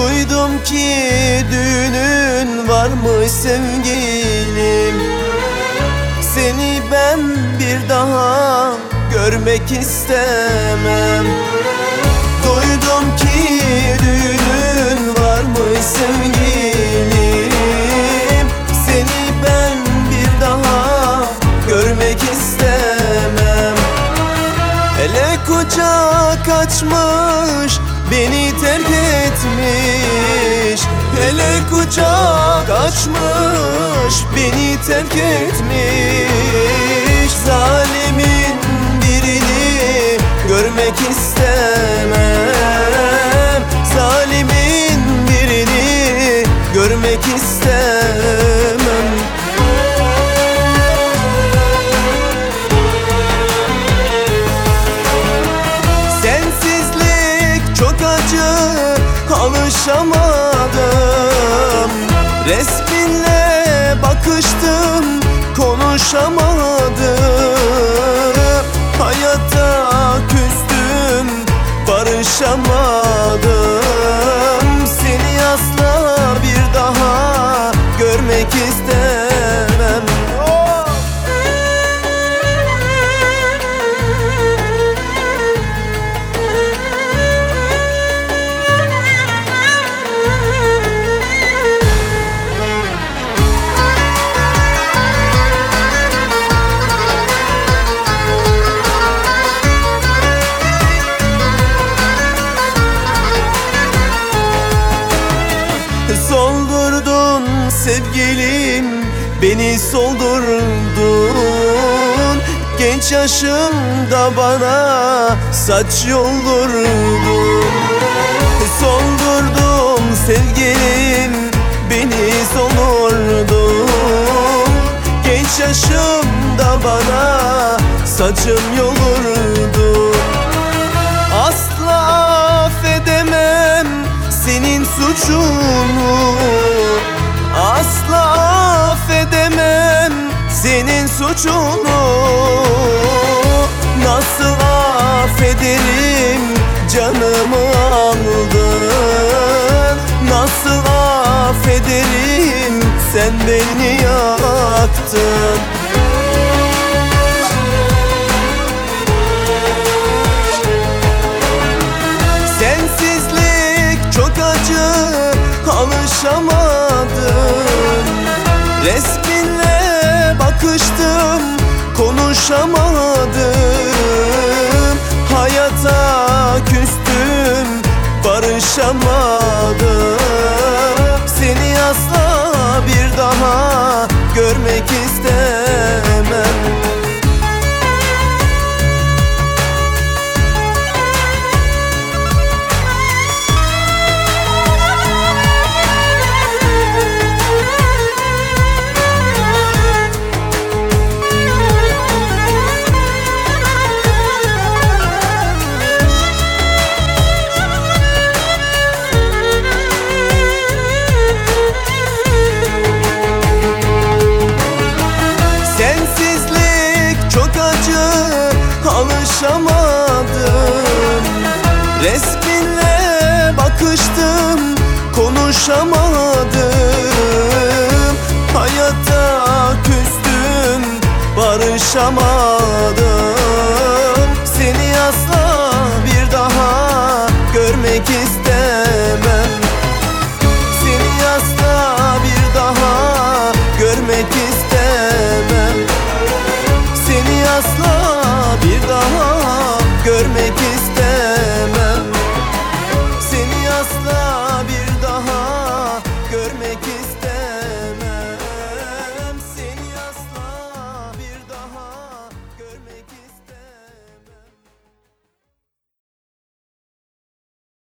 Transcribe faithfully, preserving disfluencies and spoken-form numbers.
Duydum ki düğünün varmış sevgilim. Seni ben bir daha görmek istemem. Duydum ki düğünün varmış sevgilim. Seni ben bir daha görmek istemem. Hele kucak açmış, beni terk etmiş. Hele kucak açmış, beni terk etmiş. Zalimin birini görmek istemem. Zalimin birini görmek istemem. Sensizlik çok acı, alışamadım. Resminle bakıştım, konuşamadım. Hayata küstüm, barışamadım. Seni asla bir daha görmek istemem. Soldurdun sevgilim, beni soldurdun. Genç yaşımda bana saç yoldurdun. Soldurdum sevgilim, beni soldurdun. Genç yaşımda bana saçım yoldurdun. Asla affedemem senin suçunu. Asla affedemem senin suçunu. Nasıl affederim, canımı aldın. Nasıl affederim, sen beni yaktın. Sensizlik çok acı, alışamadım. Resminle bakıştım, konuşamadım. Hayata küstüm, barışamadım. Seni asla bir daha görmek istemem. Alışamadım. Resminle bakıştım, konuşamadım. Hayata küstüm, barışamadım.